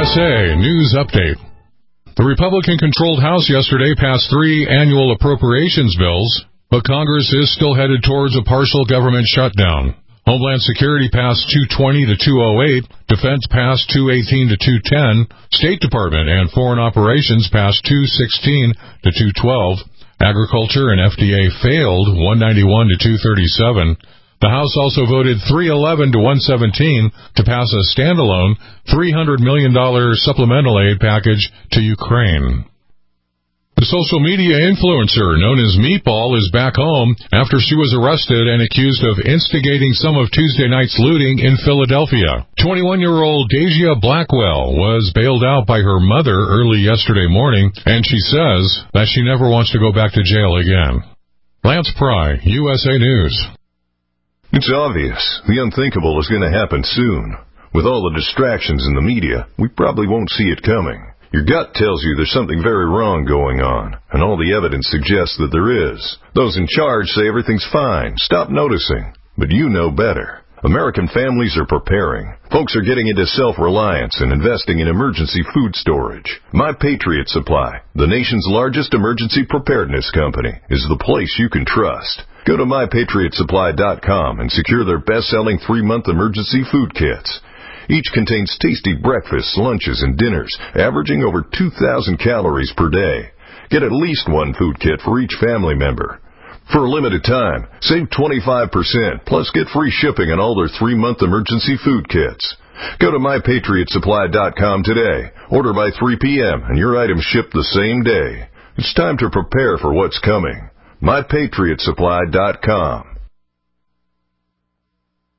USA News Update. The Republican-controlled House yesterday passed 3 annual appropriations bills, but Congress is still headed towards a partial government shutdown. Homeland Security passed 220 to 208, Defense passed 218 to 210, State Department and Foreign Operations passed 216 to 212, Agriculture and FDA failed 191 to 237. The House also voted 311 to 117 to pass a standalone $300 million supplemental aid package to Ukraine. The social media influencer known as Meatball is back home after she was arrested and accused of instigating some of Tuesday night's looting in Philadelphia. 21-year-old Deja Blackwell was bailed out by her mother early yesterday morning, and she says that she never wants to go back to jail again. Lance Pry, USA News. It's obvious. The unthinkable is going to happen soon. With all the distractions in the media, we probably won't see it coming. Your gut tells you there's something very wrong going on, and all the evidence suggests that there is. Those in charge say everything's fine. Stop noticing. But you know better. American families are preparing. Folks are getting into self-reliance and investing in emergency food storage. My Patriot Supply, the nation's largest emergency preparedness company, is the place you can trust. Go to MyPatriotSupply.com and secure their best-selling 3-month emergency food kits. Each contains tasty breakfasts, lunches, and dinners, averaging over 2,000 calories per day. Get at least 1 food kit for each family member. For a limited time, save 25%, plus get free shipping on all their 3-month emergency food kits. Go to MyPatriotSupply.com today. Order by 3 p.m. and your items ship the same day. It's time to prepare for what's coming. MyPatriotSupply.com.